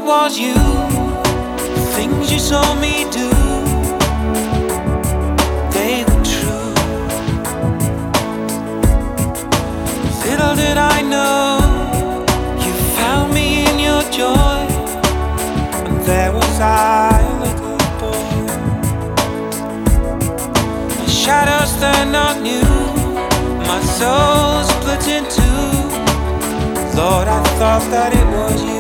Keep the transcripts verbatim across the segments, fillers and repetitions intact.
was you. The things you saw me do, they were true. Little did I know, you found me in your joy, and there was I, a little boy. The shadows that not new, my soul split in two. Lord, I thought that it was you.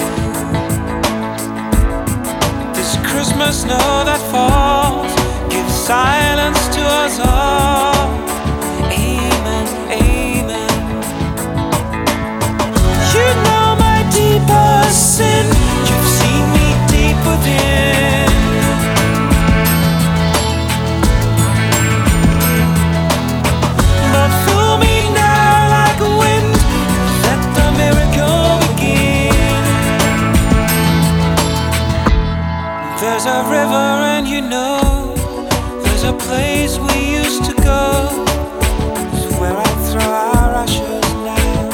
This Christmas snow that falls gives silence to us all. Amen, amen. You know my deepest sin, you've seen me deep within. But fill me now like a wind, let the miracle begin. There's a river and you know, there's a place we used to go. It's where I throw our ashes now.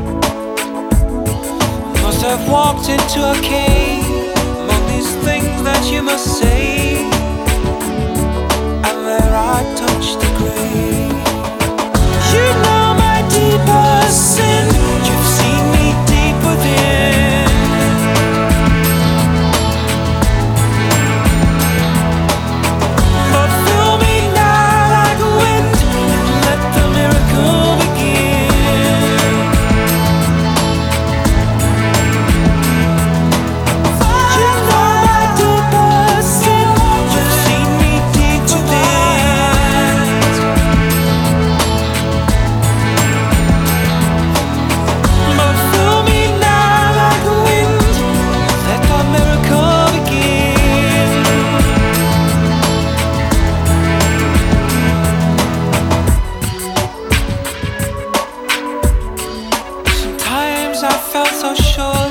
Must have walked into a cave among these things that you must say, and there I touched the grave. You know my deepest sin, you've seen me deep within. But fill me now like a wind, and let the miracle begin. You know my deepest sin, you've seen me deep within. But fill me now like a wind, let the miracle begin. Sometimes I felt so sure,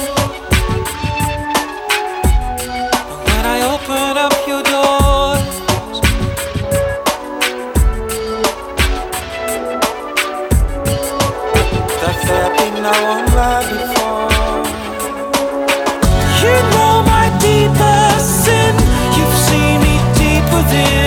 but when I open up your doors, that there be no one like before. You know my deepest sin, you've seen me deep within.